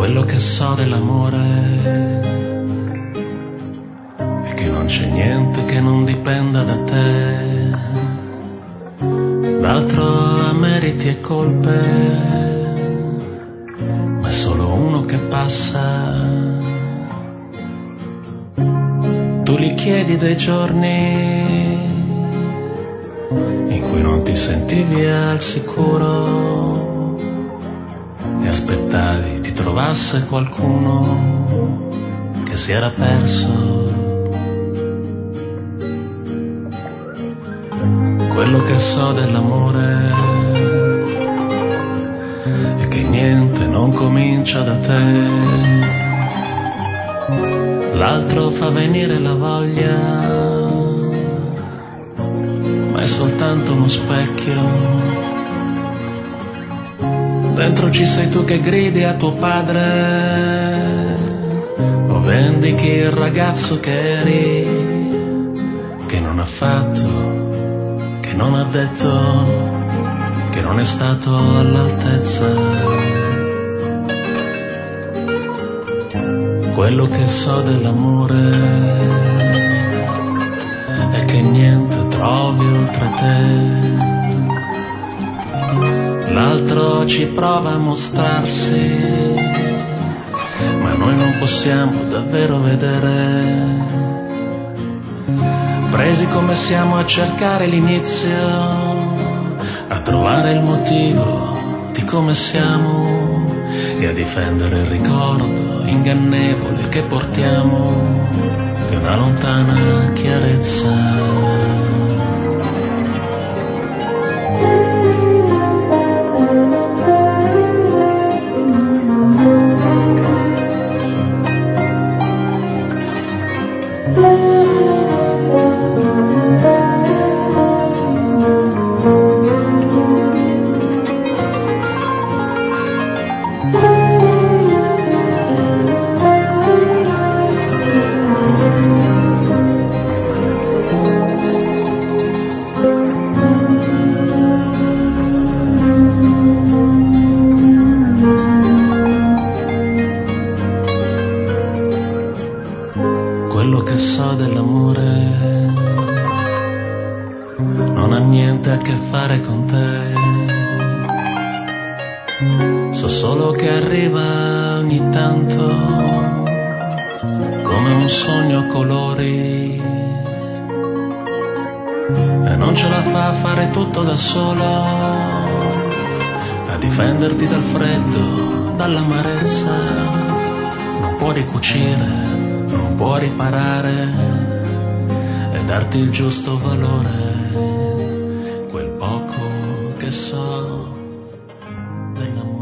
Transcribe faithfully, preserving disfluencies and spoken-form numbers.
Quello che so dell'amore è che non c'è niente che non dipenda da te, d'altro a meriti e colpe, ma è solo uno che passa. Tu gli chiedi dei giorni in cui non ti sentivi al sicuro e aspettavi ti trovasse qualcuno che si era perso. Quello che so dell'amore è che niente non comincia da te, l'altro fa venire la voglia, ma è soltanto uno specchio. Dentro ci sei tu che gridi a tuo padre o vendichi il ragazzo che eri, che non ha fatto, che non ha detto, che non è stato all'altezza. Quello che so dell'amore è che niente trovi oltre te, l'altro ci prova a mostrarsi, ma noi non possiamo davvero vedere, presi come siamo a cercare l'inizio, a trovare il motivo di come siamo e a difendere il ricordo ingannevole che portiamo di una lontana chiarezza. Quello che so dell'amore non ha niente a che fare con te, so solo che arriva ogni tanto come un sogno a colori e non ce la fa a fare tutto da solo, a difenderti dal freddo, dall'amarezza, non può ricucire, non può riparare e darti il giusto valore, quel poco che so dell'amore.